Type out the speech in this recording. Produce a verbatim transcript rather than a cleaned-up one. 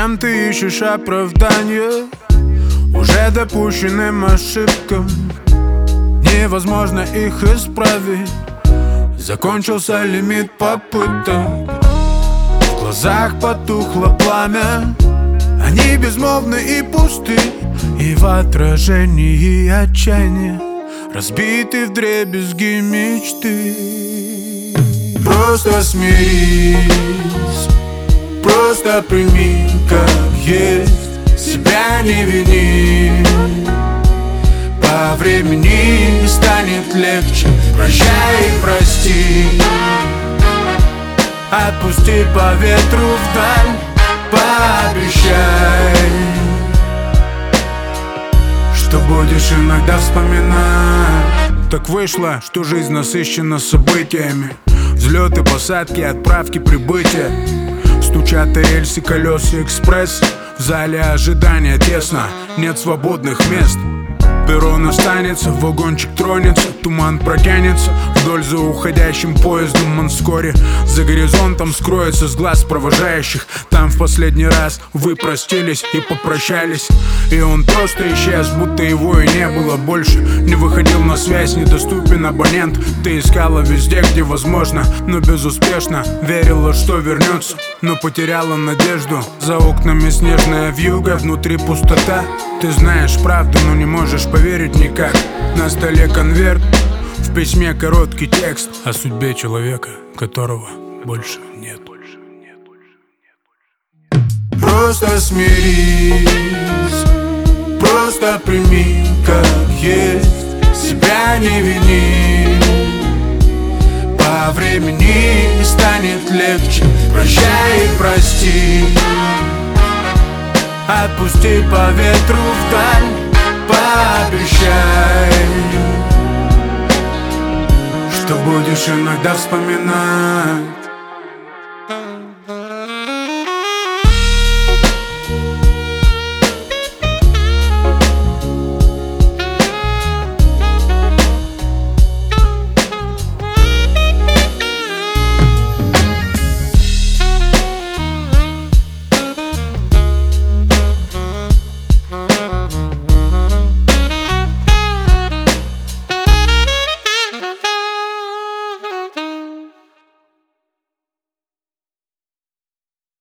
Зачем ты ищешь оправдания уже допущенным ошибкам? Невозможно их исправить. Закончился лимит попыток. В глазах потухло пламя. Они безмолвны и пусты, и в отражении отчаяния разбиты вдребезги мечты. Просто смирись, просто прими как есть, себя не вини. По времени станет легче, прощай и прости. Отпусти по ветру вдаль, пообещай, что будешь иногда вспоминать. Так вышло, что жизнь насыщена событиями. Взлеты, посадки, отправки, прибытия. Стучат рельсы, колеса, экспресс. В зале ожидания тесно, нет свободных мест. Перрон останется, вагончик тронется, туман протянется вдоль за уходящим поездом. Он вскоре за горизонтом скроется с глаз провожающих. Там в последний раз вы простились и попрощались, и он просто исчез, будто его и не было больше. Не выходил на связь, недоступен абонент. Ты искала везде, где возможно, но безуспешно. Верила, что вернется, но потеряла надежду. За окнами снежная вьюга, внутри пустота. Ты знаешь правду, но не можешь поверить никак. На столе конверт, в письме короткий текст о судьбе человека, которого больше нет. Просто смирись, просто прими как есть, себя не вини. По времени станет легче, прощай и прости. Отпусти по ветру вдаль, пообещай, что будешь иногда вспоминать.